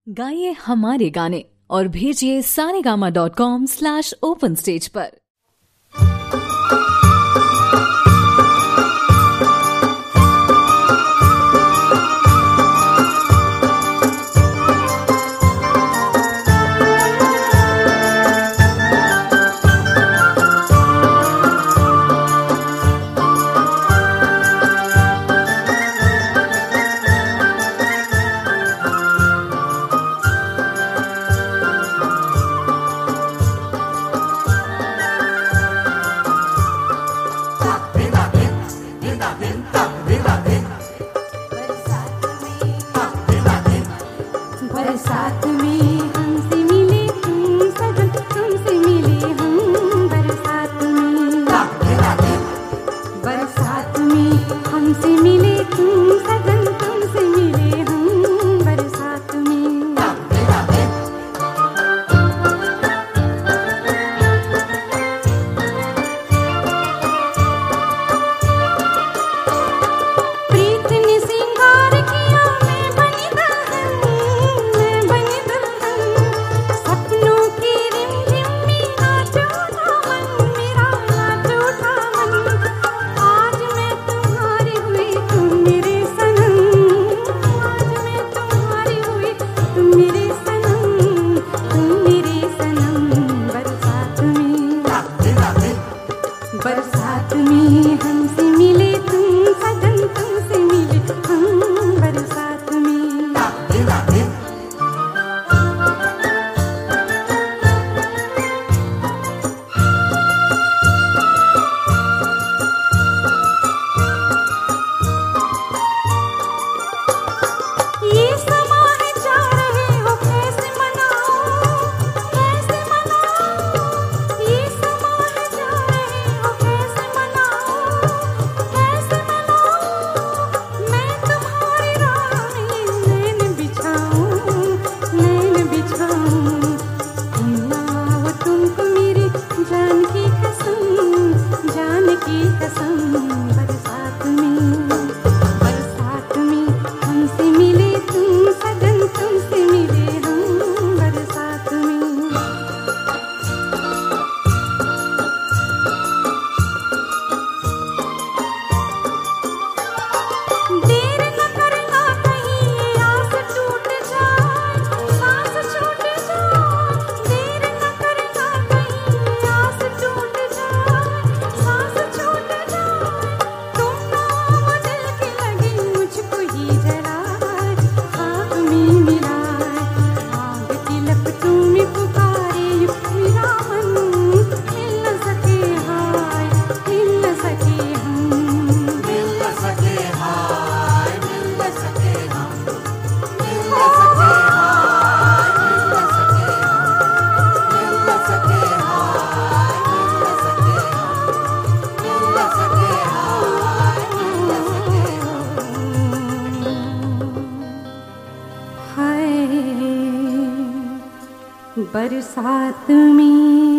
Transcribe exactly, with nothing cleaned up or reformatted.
गाइए हमारे गाने और भेजिए Saregama dot com slash open stage पर। बरसात में हमसे मिले तुम सजन, तुमसे मिले हम बरसात में। बरसात में हमसे मिले तुम सजन, तुमसे मिले हम बरसात में। प्रीत ने सिंगार किया, मैं बनी दुल्हन, मैं बनी दुल्हन। सपनों की रिमझिम में नाच उठा मन, मेरा नाच उठा मन। आज मैं तुम्हारी हुई, तुम मेरे सनम। आज मैं तुम्हारी हुई, तुम मेरे सनम, तुम मेरे सनम। बरसात में, बरसात में हमसे मिले तुम सजन, तुमसे मिले हम बरसात में। ये समा है जा रहे हो, कैसे मनाओ, कैसे मनाओ। ये समा है जा रहे हो, कैसे मनाओ, कैसे मनाओ। मैं तुम्हारी राह में नैन बिछाऊं, नैन बिछाऊं। तुम आओ तुमको मेरी जान की कसम, जान की कसम। बरसात में, बरसात में हमसे मिले तुम सजन, तुमसे मिले हम बरसात में। देर न करना कहीं ये आस टूट जाए, सांस छूट जाए। देर न करना कहीं ये आस टूट जाए, सांस छूट जाए। तुम ना आओ दिल की लगी मुझको ही जलाए, आग में मिलाए। आग की लपटों में पुकारे मेरा मन, हिल न सके हाय, हिल न सके हम। मिल न सके हाय, मिल न सके हम। मिल न सके हाय, मिल न सके हम। मिल न सके हाय, मिल न सके हम। मिल न सके हाय, मिल न सके हम। हाय बरसात में।